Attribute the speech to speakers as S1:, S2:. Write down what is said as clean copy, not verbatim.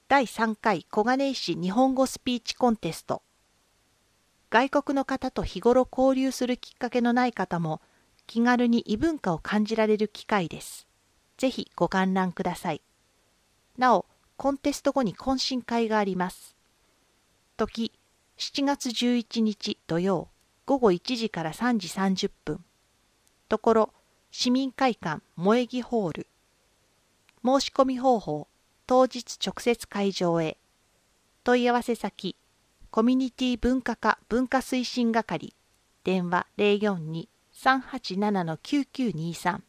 S1: 第3回小金井市日本語スピーチコンテスト。外国の方と日頃交流するきっかけのない方も気軽に異文化を感じられる機会です。ぜひご観覧ください。なお、コンテスト後に懇親会があります。時、7月11日土曜、午後1時から3時30分。ところ、市民会館萌木ホール。申し込み方法、当日直接会場へ。問い合わせ先、コミュニティ文化課文化推進係、電話042-387-9923